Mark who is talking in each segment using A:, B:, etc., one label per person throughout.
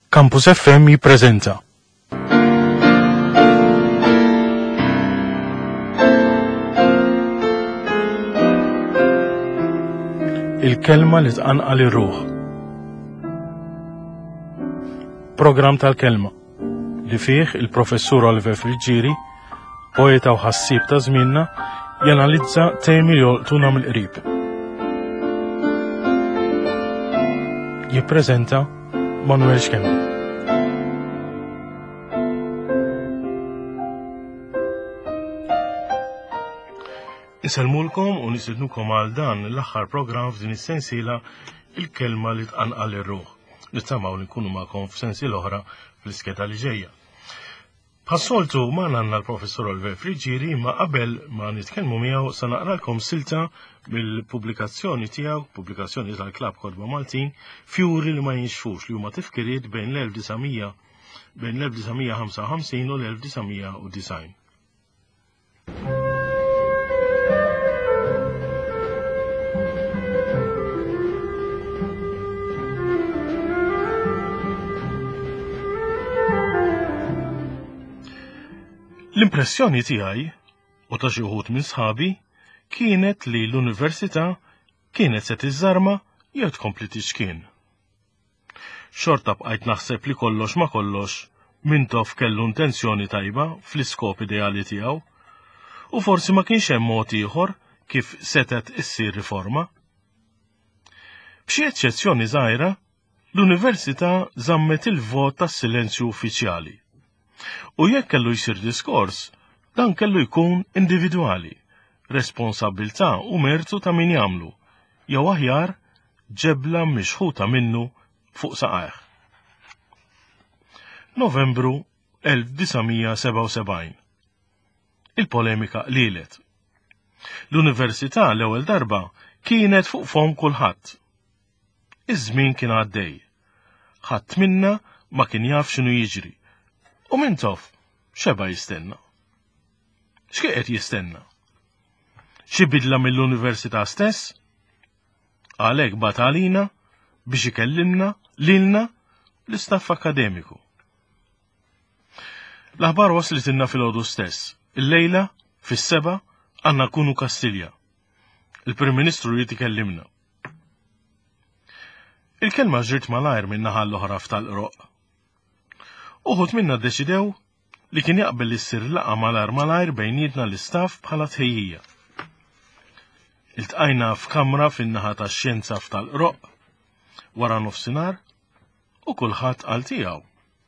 A: Campus FM jippreżenta. Il-kelma li tqanqal ir-ruħ. Programm tal-kelma li fih il-professur Oliver Friġġieri, poeta u ħassib ta' żmienna, janalizza temi li jolqtuna mill-qrib. Jippreżenta Manuel Xkemmi. Niselmulkom u nisidnukom għal dan l-aħħar programm f'din is-sensiela il-kelma li tqanqal ir-ruħ. Nittamaw li nkunu magħkom f'sensiela oħra fl-iskeda li ġejja. Bħas-soltu magħna għandna l-professur Oliver Friġġieri, ma qabel ma nitkellmu miegħu se naqralkom silta mill-pubblikazzjoni tiegħu, pubblikazzjoni tal-Klabb Kodba Maltin, Fjuri li ma jinxfux li huma tifkiriet bejn l-1955 u l-1990. L-impressjoni tiegħi u ta' xi wħud minn sħabi kienet li l-università kienet se tiżarma jew tkompli tixkien. Xorta bqajt naħseb li kollox ma kollox Mintoff kellu intenzjoni tajba fl-iskop ideali tiegħu u forsi ma kienx hemm mod ieħor kif setet issir riforma. B'xi eċċezzjoni żgħira, l-università żammet il-vot tas-silenzju uffiċjali. U jekk kellu jsir diskors, dan kellu jkun individwali, responsabilità u mertu ta' min jagħmlu, jew aħjar ġebla mixħuta minnu fuq saqajh. Novembru 1977. Il-polemika qlilet. L-università l-ewwel darba kienet fuq fom kulħadd. Iż-żmien kien għaddej. Ħadd minna ma kien jaf x'inhu jiġri. U Mintoff, x'eba jistenna? X'kien qed jistenna? Xi bidla mill-università stess? Għalhekk bata għalina biex ikellimna lilna l-istaff akademiku. L-aħbar waslitilna fil-għodu stess. Il-lejla, fis-seba', għandna nkunu Kastilja. Il-Prim Ministru jrid ikellimna. Il-kelma ġriet malajr min naħa l-oħra f'tal-qroq. Uħud minna ddeċidew li kien jaqbel issir laqa malajr bejnietna l-istaff bħala tħejjija. Iltqajna f'kamra fin-naħa tax-xjenza f'tal-qroq wara nofsinhar u kulħadd qal tiegħu.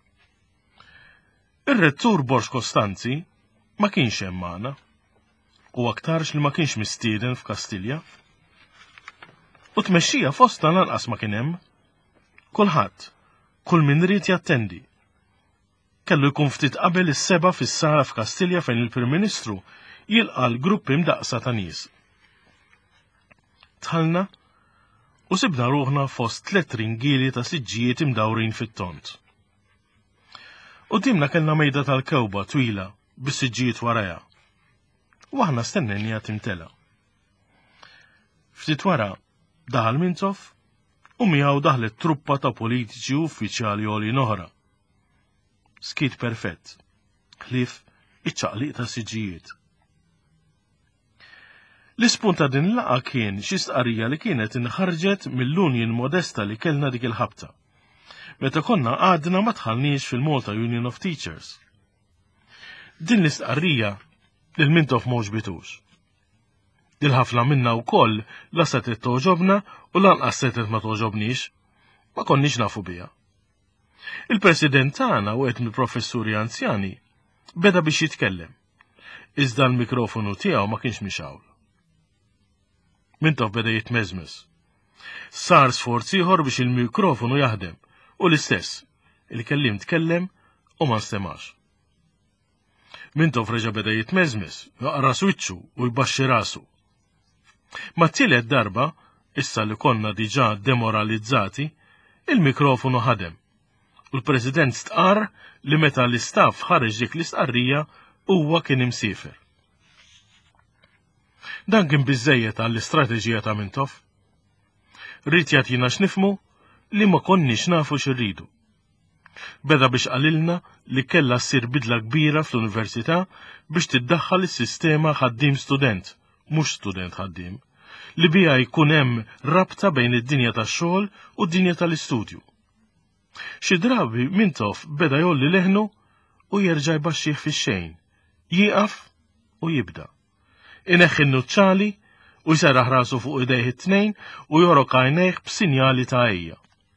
A: Ir-rettur Borx Kostanzi ma kienx hemm magħna u aktarx li ma kienx mistieden f'Kastilja. U tmexxija fostna lanqas ma kien hemm. Kulħadd, kull min rid jattendi. Kellu jkun ftit qabel is-seba' fis-sala f'Kastilja fejn il-Prim Ministru jilqa' l-grupp imdaqsa ta' nies. Dħalna u sibna ruħna fost 3 ringieli ta' siġġijiet imdawrin fit-tont. Qudiemna kellna mejda tal-kewba twila bis-siġġijiet warajha. U aħna stennejnija timtela. Ftit wara daħal Mintoff u miegħu daħlet truppa ta' politiċi u uffiċjali għolien oħra. Skit perfett, ħlief iċċaqliq ta' siġġijiet. L-ispunt ta' din laqa kien xi stqarrija li kienet inħarġet mill-Union modesta li kellna dik il-ħabta. Meta konna għadna ma tħallniex fil-Malta Union of Teachers. Din l-istqarrija lil Mintoff ma ġbitux. Dil-ħafna minna wkoll la setet toġobna u lanqas setet ma toġobniex, ma konniex nafu biha. Il-President tagħna u qed mill-professuri anzjani beda biex jitkellem. Iżda l-mikrofonu tiegħu ma kienx mixawl. Mintoff beda jitmeżmes. Sar sforz ieħor biex il-mikrofonu jaħdem u l-istess, il-kellim tkellem u ma nstemax. Mintoff reġa' beda jitmeżmes, jaqra wiċċu u jbaxxi rasu. Ma t-tielet darba, issa li konna diġà demoralizzati, il-mikrofonu ħadem. U l-President stqarr li meta l-istaff ħareġ dik l-istqarrija huwa kien imsiefer. Dan kien biżżejjed għall-istrateġija ta' Mintoff. Rid jagħtina x'nifhmu li ma konniex nafu x'irridu. Beda biex qalilna li kella ssir bidla kbira fl-università biex tiddaħħal is-sistema ħaddiem student, mhux student ħaddiem, li biha jkun hemm rabta bejn id-dinja tax-xogħol u d-dinja tal-istudju. Xi drabi Mintoff beda jolli leħnu u jerġa' jbaxxih fix-xejn, jieqaf u jibda. Ineħħi n-nuċċali u jserraħ rasu fuq idejh it-tnejn u jorok għajnejh b'sinjali ta' ejja.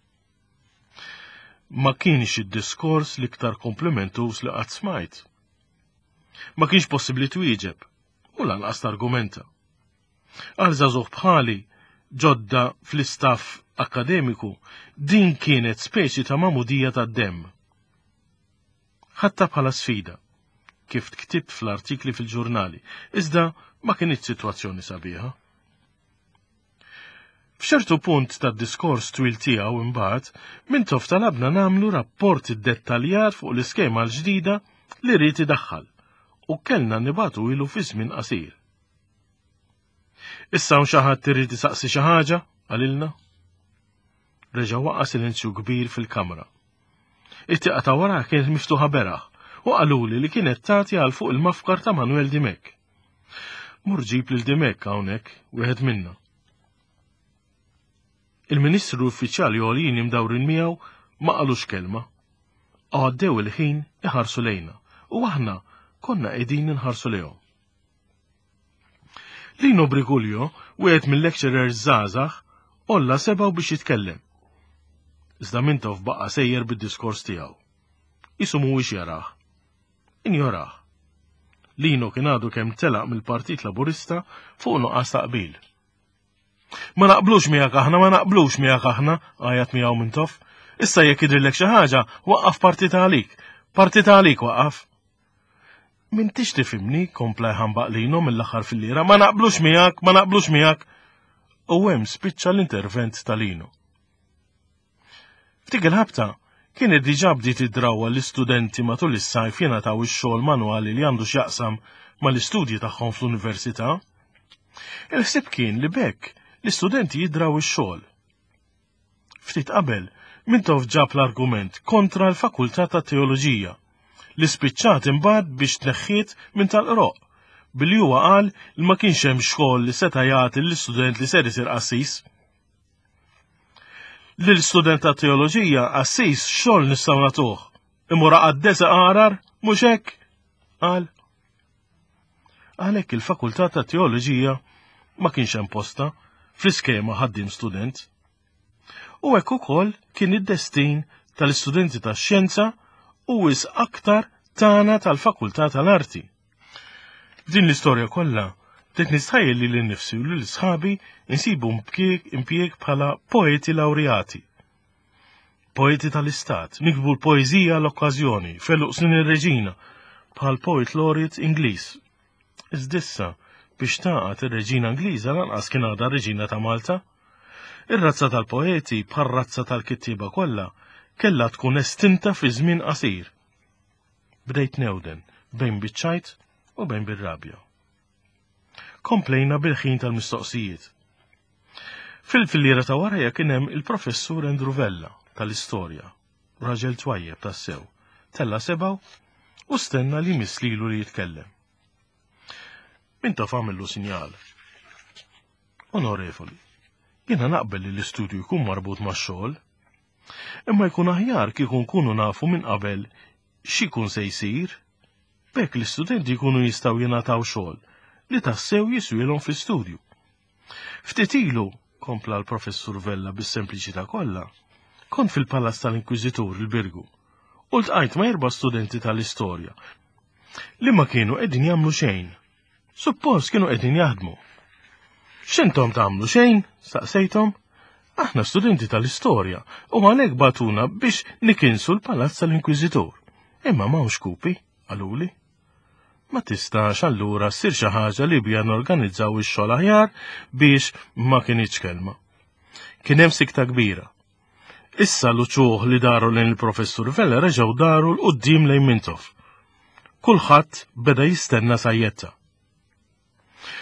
A: Ma kienx id-diskors l-iktar komplimentus li qatt smajt. Ma kienx possibbli twieġeb u lanqas argumenta. Għal żagħżugħ bħali ġodda fl-istaff akademiku din kienet speċi ta' mamudija tad-demm. Ħatta bħala sfida, kif tktibt fl-artikli fil-ġurnali, iżda ma kienx sitwazzjoni sabiħa. F'ċertu punt tad-diskors twil tiegħu imbagħad, Mintoff talabna nagħmlu rapport iddettaljat fuq l-iskema l-ġdida li rid idaħħal u kellna nibagħtu ilu fi żmien qasir. Issa hawn xi ħadd irid isaqsi xi ħaġa għalilna. Reġa' waqqa' silenzju kbir fil-kamra. It-tieqa ta' wara kienet miftuħa beraħ u qaluli li kienet tagħti għal fuq il-mafkar ta' Manuel Dimek. Mur ġib lil Dimek hawnhekk wieħed minna. Il-Ministru uffiċjali għoljin imdawrin miegħu ma qalux kelma. Għaddew il-ħin iħarsu lejna u aħna konna qegħdin inħarsu lejhom. Lino Brigulio, wieħed mill-lecturers żgħażagħ, olla sebaw biex jitkellem. Iżda Mintoff baqa' sejjer bid-diskors tiegħu. Isu mhuwiex jarah. Injorah. Lino kien għadu kemm telaq mill-Partit Laburista fuq nuqqas taqbil. Ma naqblux miegħek aħna, għajat miegħu Mintoff. Issa jekk idrilek xi ħaġa, waqqaf partit għalik waqqaf. M'intix tifhimni, kompla jħambaq Lino mill-aħħar fil-lira, ma naqblux miegħek. U hemm spiċċa l-intervent ta' Lino. Ftik il-ħabta kienet diġà bdiet id-drawwa l-istudenti matul is-sajf jingħataw ix-xogħol manwali li għandu x'jaqsam mal-istudji tagħhom fl-università. Il-ħsieb kien li bekk l-istudenti jidraw ix-xogħol. Ftit qabel Mintoff ġab l-argument kontra l-Fakultà ta' Teoloġija li spiċċat imbagħad biex tneħħiet minn tal-qroq billi huwa qal li ma kienx hemm xogħol li seta' jagħti l-istudent li ser isir qassis. Lill-student ta' teoloġija qassis xogħol nistgħu nagħtuh. Imur għaddesa qarar mhux hekk? Qal. Għalhekk il-Fakultà ta' Teoloġija ma kienx hemm posta fl-iskema ħaddiem student. U hekk ukoll kien id-destin tal-istudenti tax-xjenza u wisq aktar tagħna tal-Fakultà tal-Arti. Din l-istorja kollha dik nistħajjel li l-nifsi u l-sħabi insibu impjieg bħala poeti lawrijati. Poeti tal-istat, nikbu l-poezija l-okkażjoni, Feluq Snin ir-Reġina, bħal poet laureate Ingliż. Iżdissa biex taqgħet ir-Reġina Ingliża lanqas kien għadha Reġina ta' Malta. Ir-razza tal-poeti bħal razza tal-kittieba kollha kellha tkun estinta fi żmien qasir. Bdejt newden bejn biċ-ċajt u bejn bir-rabja. Komplejna bil-ħin tal-mistoqsijiet. Fil-filliera ta' warajja kien hemm il-professur Andrew Vella tal-istorja, raġel twajjeb tas-sew, tella sebaw u stenna li mislilu li jitkellem. Mintoff għamillu sinjal. Onorevoli, jiena naqbel li l-istudju jkun marbut max-xogħol, imma jkun aħjar kieku nkunu nafu minn qabel x'ikun se jsir, bekk l-istudenti jkunu jistgħu jingħataw xogħol li tassew jiswielhom fl-istudju. Ftit ilu, kompla l-professur Vella bis-sempliċità kollha, kont fil-Palazz tal-Inkwiżitur il-Birgu u ltqajt ma' 4 studenti tal-istorja li ma kienu qegħdin jagħmlu xejn. Suppost kienu qegħdin jaħdmu. X'intom tagħmlu xejn? Staqsejthom. Aħna studenti tal-istorja u għalhekk batuna biex nikinsu l-Palazz tal-Inkwiżitur. Imma m'hawnx kupi, qaluli. Ma tistax allura ssir xi ħaġa li bija norganizzaw ix-xogħol aħjar biex ma kienx kelma. Kien hemm sikta kbira. Issa l-uċuħ li daru lejn il-professur Vella reġgħu daru l-qudiem lejn Mintoff. Kulħadd beda jistenna sajjetta.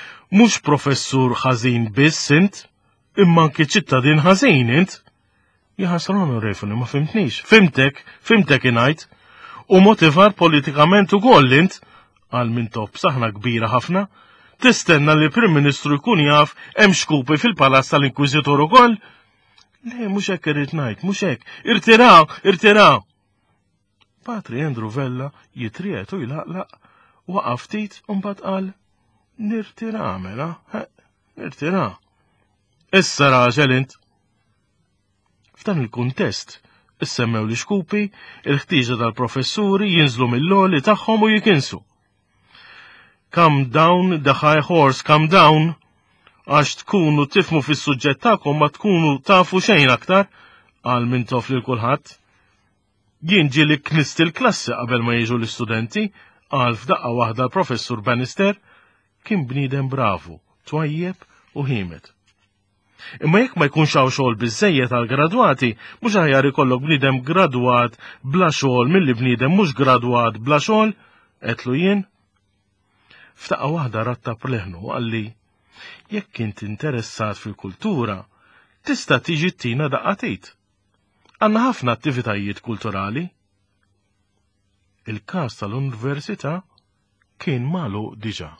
A: Mhux professur ħażin biss int, imma anke ċittadin ħażin int, Jaħasra onorevoli, ma fimtnix. Fimtek inajt. U motivar politikament ukoll int għal min top saħna kbira ħafna. Tistenna li Prim Ministru jkun jaf hemm xkupi fil-Palazz tal-Inkwiżitur ukoll? Le, mhux hekk irrid ngħid, mhux hekk. Irtiraw! Patri Andrew Vella jitriet u jlaqlaq waqaf ftit u mbagħad qal nirtira' mela, nirtira'. Issa raġel int. F'dan il-kuntest issemmew li xkupi il-ħtieġa tal-professuri jinżlu mill-loli tagħhom u jikinsu. Come down, the high horse, come down, għax tkunu tifmu fis-suġġett tagħkom ma tkunu tafu xejn aktar, għal min tof lil kulħadd. Jien ġieli knist il-klassi qabel ma jiġu l-istudenti, għal f'daqqa waħda l-professur Bannister kien bniedem bravu, twajjeb u ħiemet. Imma jekk ma jkunx hawn xogħol biżejjed għal gradwati, mhux aħjar ikollok bniedem gradwat bla xogħol milli bniedem mhux gradwat bla xogħol, qedlu jien. F'daqqa waħda rattab leħnu għalli jekk int interessat fil-kultura, tista' tiġi tina daqqatit. Għandna ħafna attivitajiet kulturali. Il-każ tal-Università kien magħluq diġà.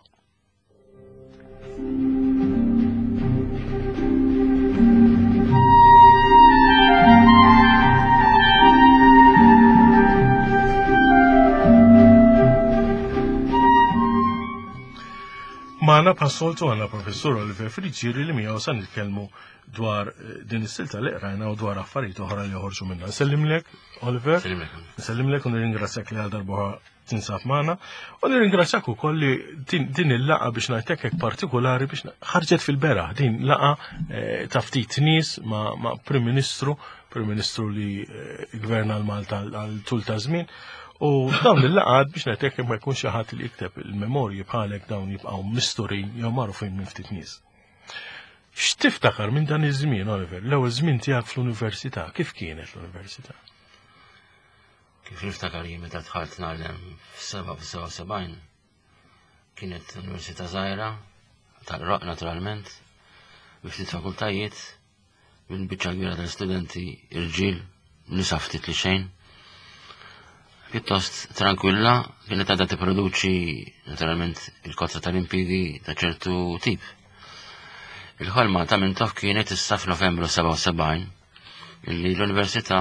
A: Maħna passoltu għanna professor Oliver Friġġieri li miegħu sa nitkellmu dwar din is-silta li qrajna u dwar affarijiet oħra li joħorġu minnha. Sellimlek, Oliver. Sellimlek u nirringrazzjak li għal darba tinsab magħna. U nirringrazzjak ukoll li din il-laqa biex ngħidlek hekk partikolari biex ħarġet fil-beraħ din laqa ta' ftit nies ma' Prim Ministru li gverna l-Malta għal tul ta' żmien. U dawn il-laqad biex ngħidlek ma jkunx xi ħadd li jikteb il-memorji bħalek dawn jibqgħu misturin jew magħrufin minn ftit nies. X'tiftakar minn dan iż-żmien, Oliver, l-ewwel żmien tiegħek fl-università, kif kienet l-università?
B: Kif niftakar jien meta dħalt nagħlem f'77 kienet università żgħira tal-Roq naturalment bi ftit fakultajiet minn biċċa kbira tal-studenti irġiel nisa ftit li xejn. Pjuttost tranquilla, kienet għadha tipproduċi naturalment il-kotra tal-impjiegi ta' ċertu tip. Il-ħolma ta' minn tof kienet issa f'Novembru 77 illi l-Università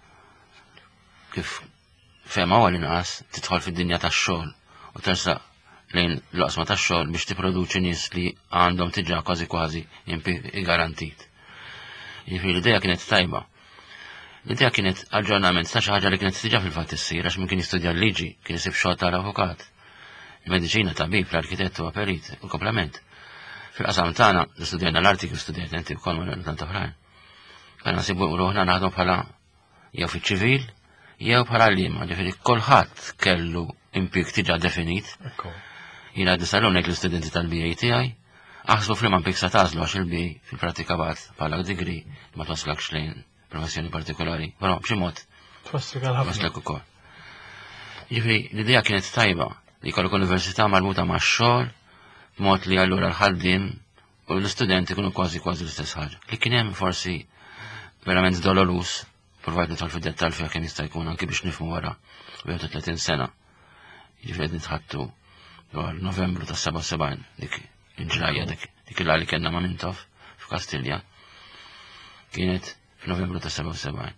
B: kif fehma għal inqas tidħol fid-dinja tax-xogħol u tersaq lejn l-oqsma tax-xogħol biex tipproduċi nies li għandhom tiġà kważi impjieg garantit. Jiġifieri l-idea kienet tajba. L-idea kienet aġġornament ta' xi ħaġa li kienet tiġà fil-fatt issir għax min kien jistudja l-liġi, kien isib xogħol tal-avukat. Il-mediċina, tabib, l-arkitettu, perit, u komplement. Fil-qasam tagħna li studjajna l-arti kif studjajt inti wkoll ma tant oħrajn. Kellna nsibu ruħna naħdmu bħala jew fiċ-ċivil jew bħala liema, ġifieri kulħadd kellu impjieg tiġà definit. Jiena disalun hekk l-istudenti tal-BA tiegħi aħsbu f'liema impjieg sa tażlu għax il-BA fil-pratika bad bħala degree ma twaslakx lejn professjoni partikolari, però b'xi mod twaslek ukoll. Ġifieri l-idea kienet tajba li jkollok università marbuta max-xogħol b'mod li allura l-ħaddiem u l-istudenti kienu kważi l-istess ħaġa. Li kien hemm forsi verament dolorus, provajt nidħol fid-dettall fiha kemm jista' jkun anke biex nifhmu wara 30 sena. Jiġifieri nitħattu dwar Novembru tas-77 dik il-ġrajja dik il-għali kellna ma' Mintof f'Kastilja. Kienet f'Novembru tas-77.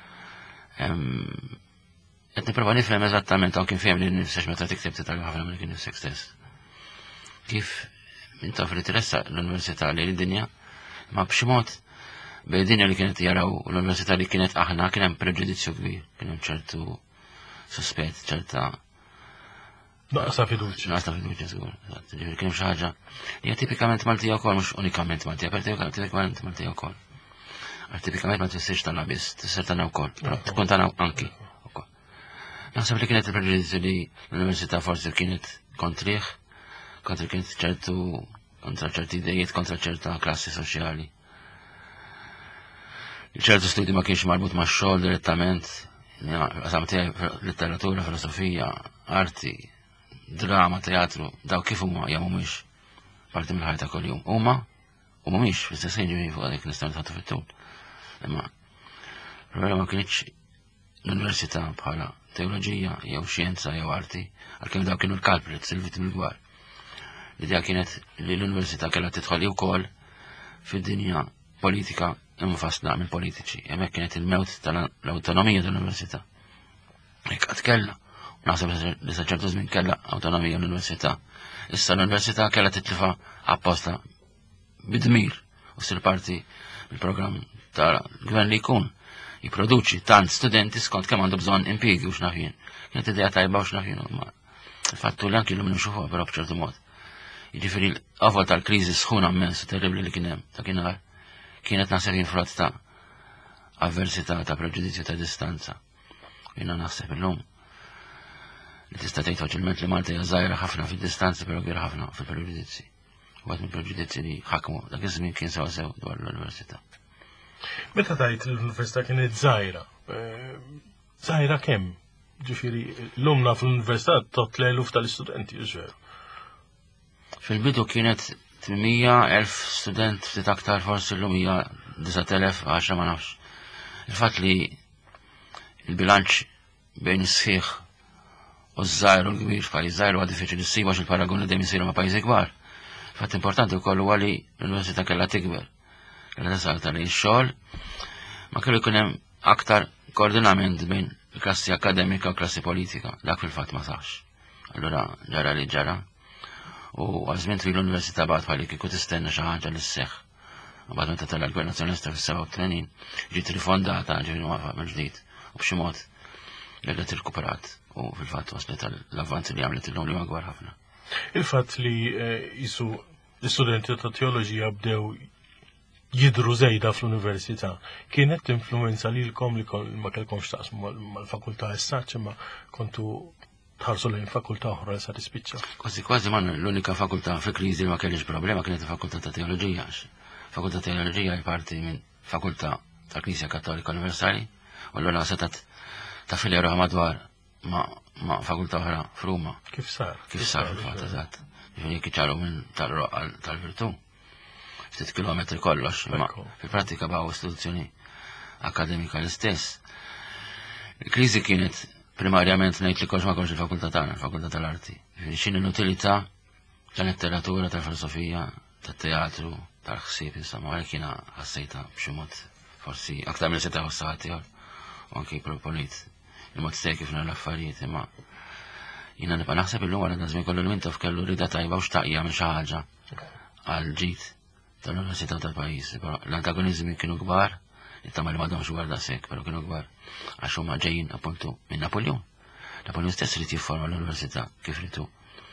B: Qed nipprova nifhem eżattament hawn kien fehem li nifsex meta tikteb titalja ħafna minn kien nifsek stess. Kif Mintof li tressa l-Università li l-dinja, ma b'xi mod bej dinja li kienet jaraw l-Università li kienet aħna kien hemm preġudizzju kbir, kien hemm ċertu sospett, ċerta naqsa fiduċja, żgur. Ġifieri kien hemm xi ħaġa li hija tipikament Maltija wkoll mhux unikament Maltija, tipikament Maltija wkoll. Tipikament ma tfissirx tagħna biss, tfisser tagħna wkoll, però tkun tagħna anki wkoll. Naħseb li kienet il-preġudizzju li l-Università forsi kienet kontrih, kienet kontra ċerti idejiet, kontra ċerta klassi soċjali. ċertu studi ma kienx marbut ma' xogħol direttament, qasam tiegħi letteratura, filosofija, arti, drama, teatru, daw kif huma jew mhumiex parti mill-ħajta kuljum. Huma u mhumiex fl-istess ħin ġifieri fuq dik nistgħu nitħattu fit-tul. Imma Problema ma kienx l-università bħala teoloġija jew xjenza jew arti, għalkemm daw kienu l-culprits, il-vittmi l-kbar. L-idea kienet li l-università kellha tidħol wkoll fid-dinja politika infassla minn politiċi. Hemmhekk kienet il-mewt tal-awtonomija tal-università. Hekk qatt kellha, naħseb li sa ċertu żmien kellha awtonomija l-università. Issa l-università kellha titlifa apposta bid-dmir u ssir parti mill-programm tal-gvern li jkun jipproduċi tant studenti skont kemm għandu bżonn impjiegi u x'nafin. Kienet idea tajba u x'nafin ma fattu li anki l-lum nimxu fuq però b'ċertu mod. Jiġifieri l-qofol tal-kriżi sħuna immensu terribli li kien hemm ta' kienar kienet naħseb jinfrott ta' avversità ta' preġudizzju ta' distanza. Jiena naħseb illum li tista' tgħid faċilment li Malta hija żgħira ħafna fid-distanzi però kbira ħafna fil-preġudizzi. Waqt mill-preġudizzi li ħakmu dak iż-żmien kien sew dwar l-università.
A: Meta tajt l-università kienet żgħira, żgħira kemm? Ġifieri l-lum naf l-università tot l-eluf tal-istudenti, ġveru.
B: Fil-bidu kienet 800,000 student ftit aktar forsi l-lum hija 9,000 10 ma nafx. Il-fatt li il-bilanċ bejn is-sħiħ u żgħar u l-kbir f'pajjiż żgħir huwa diffiċli ssib għax il-paragoni dejjem isiru ma' pajjiżi kbar. Fatt importanti wkoll huwa li l-università kellha tikber. Kellha tasal li x-xogħol ma kellu jkun hemm aktar koordinament bejn il-klassi akademika u klassi politika. Dak fil-fatt ma sax. Allura ġara li ġara. U għazmin twil l-università bħat bħalli kieku tistenna xi ħaġa li sseħħ. Bħad meta tella l-Gvern Nazzjonalista fis-87 ġiet rifondata ġifieri waqa' mill-ġdid u b'xi mod reġgħet irkuperat u fil-fatt waslet l-avvanzi li għamlet illum li magwar ħafna.
A: Il-fatt li jisu l-istudenti ta' teoloġija bdew jidru żejda fl-università kienet influenza lilkom li ma kellkomx taqsmu mal-fakultà essaċ imma kontu tħarsu lejn fakultà oħra sa tispiċċa.
B: Kważi man l-unika fakultà fi kriżi li ma kellix problema kienet il-fakultà ta' teoloġija. Fakultà ta' teoloġija hi parti minn fakultà ta' Knisja Kattolika Universali u allura setat ta' filja madwar ma' fakultà oħra f'Ruma.
A: Kif sar?
B: Kif sar fil-fatt eżatt. Ġifieri kiċċaru minn tal-roq tal-virtù. Ftit kilometri kollox, imma fil-prattika baqgħu istituzzjoni akademika l-istess. Il-kriżi kienet primarjament ngħid li kollox ma konx il-fakultà tagħna, il-fakultà tal-arti. X'inhi l-utilità tal-letteratura, tal-filosofija, tat-teatru, tal-ħsieb, insomma, għalhekk jiena ħassejta b'xi mod forsi aktar mill seta' ħossat ieħor u anke proponit il-mod stej kif nagħmlu l-affarijiet, imma jiena nibqa' naħseb illum wara żmien kollu l-Mintof kellu rida tajba u xtaqja minn xi ħaġa għal ġid tal-università tal-pajjiż. L-antagonizmi kienu kbar, nittama li m'għadhomx gbar daqshekk, però kienu kbar għax huma ġejjin appuntu minn Napoljon. Napoljon stess rid jifforma l-università kif ritu.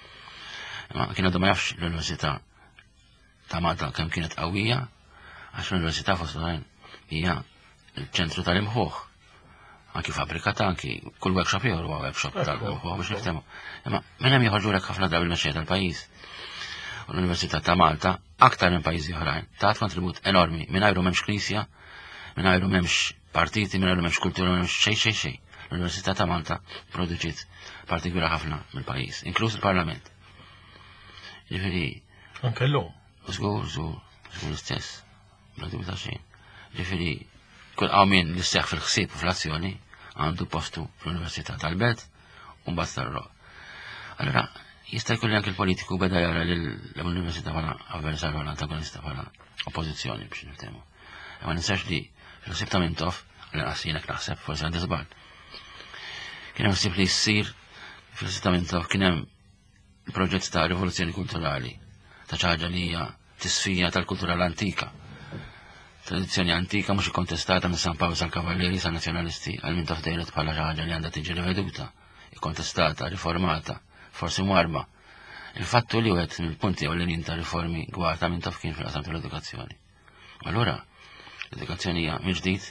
B: Ma kien għadu ma jafx l-università ta' Malta kemm kienet qawwija għax l-università fost oħrajn hija l-ċentru tal-imħuħ. Anki fabbrika ta' anki kull workshop ieħor huwa workshop tal-imħuħ biex niftehmu. Imma minn hemm joħorġu lek ħafna drabi l-mexxejja tal-pajjiż. U l-Università ta' Malta aktar minn pajjiżi oħrajn tat kontribut enormi mingħajru m'hemmx knisja, mingħajru m'hemmx partiti, mingħajru m'hemmx kultura, m'hemmx xejn. L-Università ta' Malta produċiet parti kbira ħafna mill-pajjiż, inkluż il-Parlament. Ġifieri.
A: Anke llum.
B: Żgur l-istess. Bla dubju ta' xejn. Ġifieri kull qawmien li seħħ fil-ħsieb u fl-azzjoni għandu postu fl-Università tal-Belt u mbagħad tar-Roq. Allura jista' jkun li anke l-politiku beda jara l-Università bħala avversarju bħala antagonista bħala oppożizzjoni biex niftehmu. Ma ninsax li fil-ħsieb ta' Mintoff l-qasinek naħseb forsi għandi żball. Kien hemm ħsieb li jsir fil-ħsieb ta' Mintoff kien hemm proġett ta' rivoluzzjoni kulturali ta' ċaġa li hija tisfija tal-kultura l-antika. Tradizzjoni antika mhux ikkontestata minn San Paolo San Kavalleri sa' nazzjonalisti għal Mintoff dejret bħala ċaġa li għandha tiġi riveduta, ikkontestata, riformata, forsi mwarba. Il-fattu li wieħed mill-punti ewlenin ta' riformi gwar ta' Mintoff kien fil-qasam tal-edukazzjoni. Allura, l-edukazzjoni hija mill-ġdid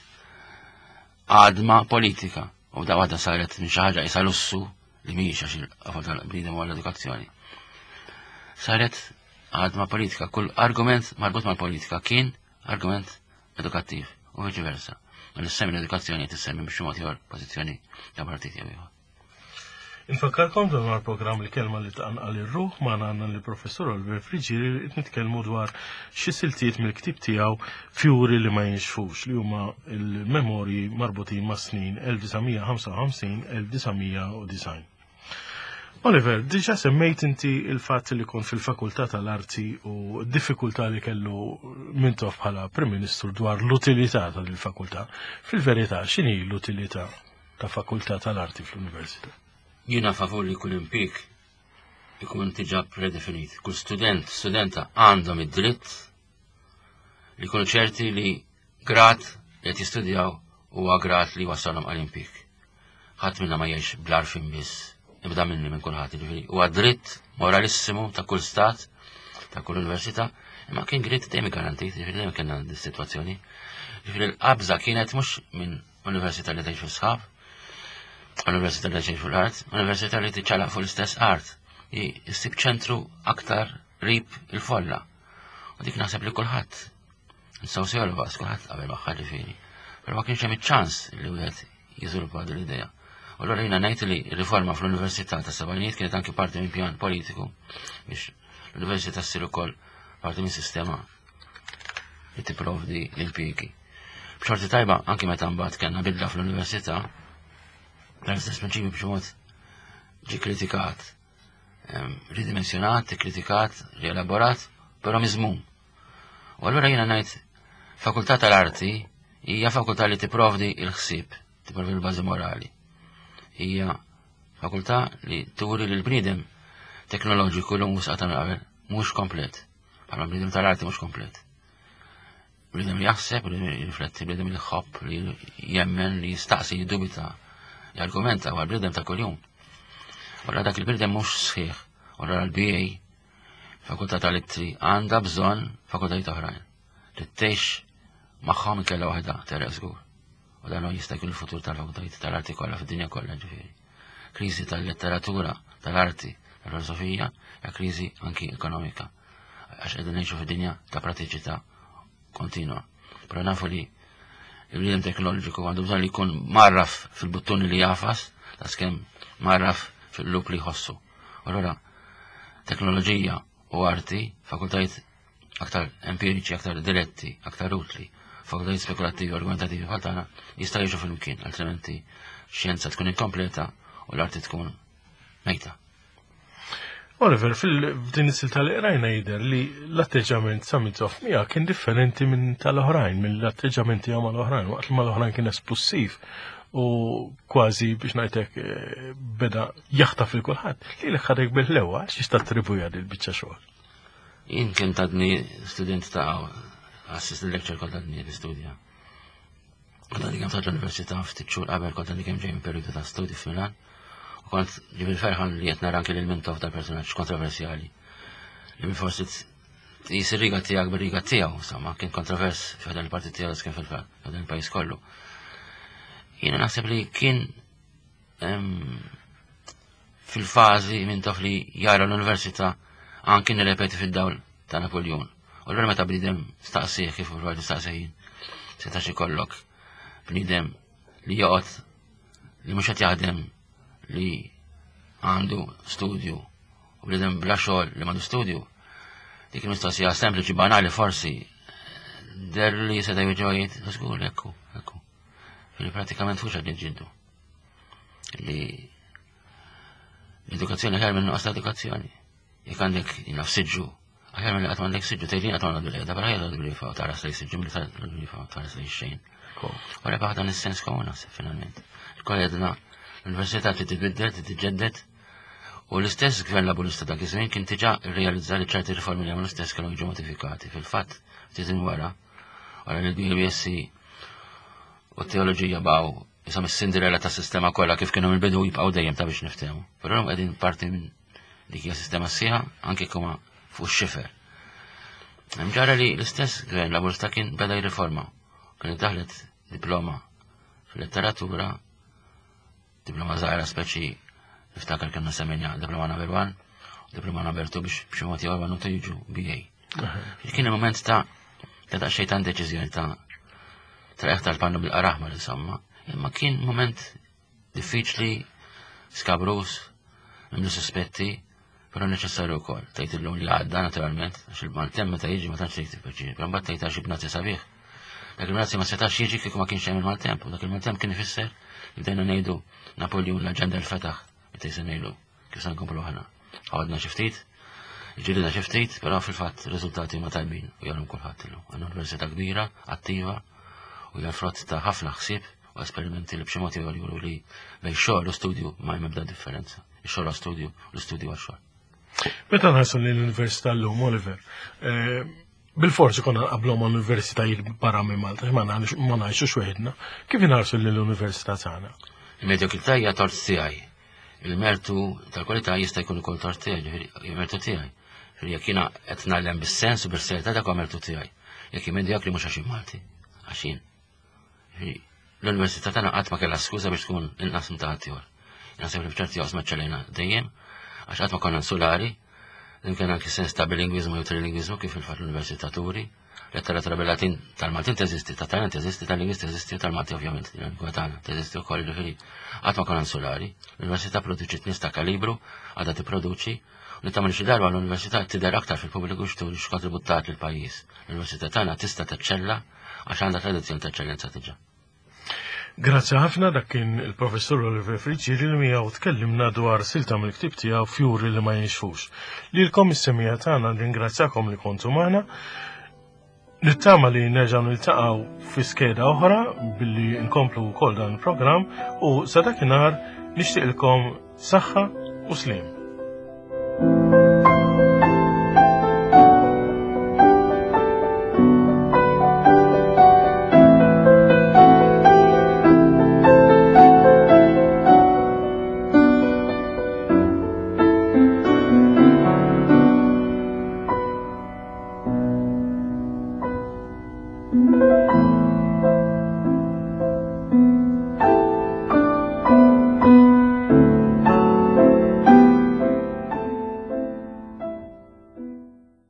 B: għadma politika u da waħda saret minn xi ħaġa isa lussu li mhijiex għax il-qafol tal-bniedem u l-edukazzjoni. Saret għadma politika, kull argument marbut mal-politika kien argument edukattiv u viċiversa. L-semmi l-edukazzjoni tissemmi biex mod ieħor pożizzjoni ta' partiti jew ieħor.
A: Infakkarkom dan għal-programm li kelma li tqanqal ir-ruħ ma għandna li professor Oliver Friġieri li qed nitkellmu dwar xi siltiet mill-ktieb tiegħu fjuri li ma jinxfux li huma l-memorji marbutin ma' snin 1955-1990. Oliver, diġa semmejt inti il-fatt li kun fil-Fakultà tal-Arti u d-diffikultà li kellu Mintoff bħala Prim Ministru dwar l-utilità tal-fakultà. Fil-verità, x'inhi l-utilità ta' Fakultà tal-Arti fl-Università?
B: Jiena favur li kull impik ikun tiġa predefinit. Kull studenta għandhom id-dritt li jkunu ċerti li grat li qed jistudjaw huwa grat li wasalhom għall-impik. Ħadd minna ma jgħix bl-arfin biss. Ibda minni minn kulħadd, ġifieri. Huwa dritt moralissimu ta' kull stat, ta' kull università, imma kien dritt dejjem garantit, ġifieri dejjem kellna dis-sitwazzjoni. Ġifieri l-qabża kienet mhux minn università li tgħix fis-sħab, università li tgħix fil-art, università li tiċċalaq fuq l-istess art. Issib ċentru aktar rib il-folla. U dik naħseb li kulħadd. Il-sosjologa kulħadd qabel magħha ġifieri. Però ma kienx hemm iċ-ċans li wieħed jiżviluppa din l-idea. U allura jiena ngħid li r-riforma fl-Università ta' Sabajniet kienet anke parti minn pjan politiku biex l-Università ssir ukoll parti minn sistema li tipprovdi l-impjiegi. B'xorti tajba anke meta mbagħad kellna bidla fl-Università l-istess prinċipju b'xi mod ġie kritikat, ridimensjonat, kritikat, rielaborat, però miżmum. U allura jiena ngħid Fakultà tal-Arti hija fakultà li tipprovdi l-ħsieb, tipprovdi l-bażi morali. Hija fakultà li turi li l-bniedem teknoloġiku l musqata qabel mhux komplet. Bħala bniedem tal-arti mhux komplet. Bniedem li jaħseb, bniedem li jirrifletti, bniedem li jħobb, li jemmen, li jistaqsi, jiddubita, jargumenta huwa l-bniedem ta' kuljum. Wara dak il-bniedem mhux sħiħ, wara l-BA fakultà tal-ittri għandha bżonn fakultajiet oħrajn. Li tgħix magħhom ikella waħda tereq żgur. U dan jista' jkun il-futur tal-fakultajiet tal-arti kollha fid-dinja kollha ġifieri. Kriżi tal-letteratura, tal-arti, tal-filosofija, hija kriżi anki ekonomika. Għax qegħdin ngħixu fid-dinja ta' pratiċità kontinwa. Però nafu li l-bniedem teknoloġiku għandu bżonn li jkun marraf fil-buttuni li jafas, ta' skemm marraf fil-lup li jħossu. Allura teknoloġija u arti, fakultajiet aktar empiriċi, aktar diretti, aktar utli, fakultajiet spekulattivi, argumentativi bħal tagħna jista' jiġu fil-mkien, altrimenti xjenza tkun inkompleta u l-arti tkun mejta.
A: Oliver, f'din is-silta li qrajna jidher li l-atteġġament sa' Mintoff miegħek kien differenti minn tal-oħrajn, mill-atteġġamenti għal mal-oħrajn, waqt li mal-oħrajn kien esplussiv u kważi biex ngħidlek beda jaħtaf lil kulħadd. Li ħadek bil-ewwa għax jista' attribwija lil biċċa xogħol.
B: Jien kien tadni student ta' assistant lecture kont għadni l-istudja. Kont għadni kem taġ l-Università ftit xhur qabel kont għadni kem ġej minn periodu ta' studi f'Milan. U kont ġibil ferħan li qed nara anke lil Mintoff tal-personaġġ kontroversjali. Li forsi tqis ir-riga tiegħek bir-riga tiegħu, insomma, kien kontrovers f'dan il-partit tiegħu kien fil-dan il-pajjiż kollu. Jiena naħseb li kien fil-fażi Mintoff li jara l-Università anke nirrepeti fid-dawl ta' Napoljon. U l-għura meta bnidem staqsih kif u l-għura staqsih setax ikollok bnidem li joqgħod li mhux qed jaħdem li għandu studju u bnidem bla xogħol li m'għandu studju. Dik il-mistoqsija sempliċi banali forsi der li seta' jweġgħu żgur ekku. Li pratikament mhux qed jiġġieldu. Li l-edukazzjoni ħer minn nuqqas edukazzjoni. Jekk għandek nafsiġġu aħjar mill qatt m'għandek siġġu tgħidlin qatt m'għandu l-qiegħda, però qiegħda l-brifa u tara se jsiġġu milli l-brifa u tara se xejn. Wara baħda nis-sens komun naħseb finalment. Il-kolledna l-Università trid tibdel, trid tiġġedded u l-istess gvern laburista dak iż-żmien kien diġà irrealizza li ċerti riformi li għamlu stess kellhom jiġu modifikati. Fil-fatt ftit wara li l-BSc u t-teoloġija baw isam is-Cinderella tas-sistema kollha kif kienu mill-bidu jibqgħu dejjem ta' biex niftehmu. Però qegħdin parti minn dik hija sistema sieħa anke koma fuq xifer. Ġara li l-istess gvern laburista kien beda jirriforma. Kien daħlet diploma fil-letteratura, diploma żgħira speċi niftakar kellna semmenja diploma number 1, diploma number 2 biex b'xi mod jew notu jiġu BA. Kien il-moment ta' daqsxejn deċiżjoni ta' trajħ tal-pannu bil-qaraħma insomma, imma kien moment diffiċli, skabrus, Mimlu sospetti, però neċessarju wkoll. Tgħid illum li għadda naturalment, għax il-maltem meta jiġi ma tantx tgħid però mbagħad tgħid għax ibnati sabiħ. Dak il-maltem ma setax jiġi kieku ma kienx hemm il-maltem, u dak il-maltem kien ifisser li bdejna ngħidu Napoleon l-aġenda l-fetaħ, meta jsemmejlu kif se nkomplu ħana. Għawdna xi ftit, ġilina xi ftit, però fil-fatt riżultati ma tajbin u jarhom kulħadd illum. Għandna università kbira, attiva, u hija frott ta' ħafna ħsieb u esperimenti li b'xi mod juru li bejn xogħol u studju ma hemm ebda differenza. Ix-xogħol għal studju u l-istudju għal xogħol.
A: Meta nħarsu l-Università llum, Oliver, bil-forsi konna qablhom mal-universitajiet barra minn Malta, ma ngħixux weħidna, kif inħarsu l-Università tagħna?
B: Il-medjokrità hija tort tiegħi. Il-mertu tal-kwalità jista' jkun ukoll tort tiegħi, il-mertu tiegħi. Jekk jiena qed nagħlem bis-sens u bis-serjetà dak huwa mertu tiegħi. Jekk medjokri mhux għax Malti, għax jien. L-Università tagħna qatt ma kellha skuża biex tkun inqas minn ta' ieħor. Naħseb li b'ċerti oqsma ċċellejna dejjem għax qatt ma konna insulari, kien anki sens ta' bilingwiżmu u trilingwiżmu kif il-fatt l-Università turi, letteratura bil-Latin tal-Maltin teżisti, tat-Taljan teżisti, tal-Lingwiż teżisti u tal-Malti ovvjament, l-lingwa tagħna teżisti wkoll ġifieri. Qatt ma konna insulari, l-Università produċiet nies ta' kalibru, għadha tipproduċi, u nittama li xi darba l-Università tidher aktar fil-pubbliku x'turi x'kontributtat lill-pajjiż. L-Università tagħna tista' teċċella għax għandha tradizzjoni ta' eċċellenza diġà.
A: Grazzi ħafna dak kien il-professur Oliver Friġġieri li miegħu tkellimna dwar silta mill-ktieb tiegħu Fjuri li ma jinxfux. Lilkom is-semija tagħna nringrazzjakom li kontu magħna. Nittama li nerġgħu niltaqgħu fi skeda oħra billi nkomplu wkoll dan il-programm u sa dakinhar nixtieqilkom saħħa u slim.